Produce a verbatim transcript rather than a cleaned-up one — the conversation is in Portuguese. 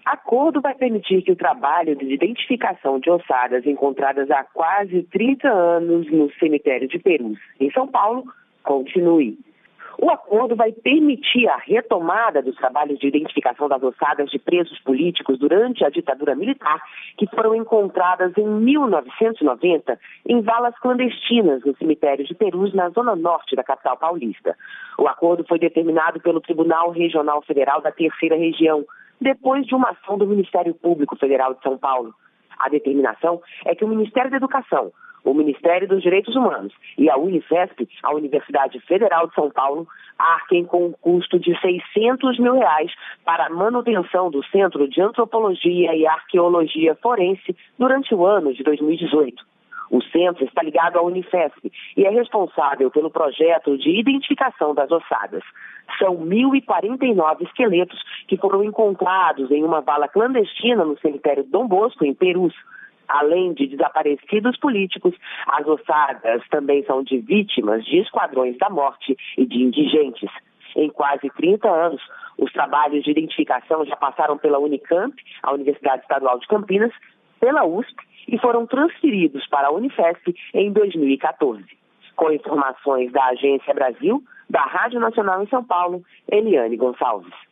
Acordo vai permitir que o trabalho de identificação de ossadas encontradas há quase trinta anos no cemitério de Perus, em São Paulo, continue. O acordo vai permitir a retomada dos trabalhos de identificação das ossadas de presos políticos durante a ditadura militar, que foram encontradas em mil novecentos e noventa em valas clandestinas no cemitério de Perus, na zona norte da capital paulista. O acordo foi determinado pelo Tribunal Regional Federal da Terceira Região, depois de uma ação do Ministério Público Federal de São Paulo. A determinação é que o Ministério da Educação, o Ministério dos Direitos Humanos e a Unifesp, a Universidade Federal de São Paulo, arquem com um custo de seiscentos mil reais para a manutenção do Centro de Antropologia e Arqueologia Forense durante o ano de dois mil e dezoito. O centro está ligado à Unifesp e é responsável pelo projeto de identificação das ossadas. São mil e quarenta e nove esqueletos que foram encontrados em uma vala clandestina no cemitério Dom Bosco, em Perus. Além de desaparecidos políticos, as ossadas também são de vítimas de esquadrões da morte e de indigentes. Em quase trinta anos, os trabalhos de identificação já passaram pela Unicamp, a Universidade Estadual de Campinas, pela U S P e foram transferidos para a Unifesp em dois mil e quatorze. Com informações da Agência Brasil, da Rádio Nacional em São Paulo, Eliane Gonçalves.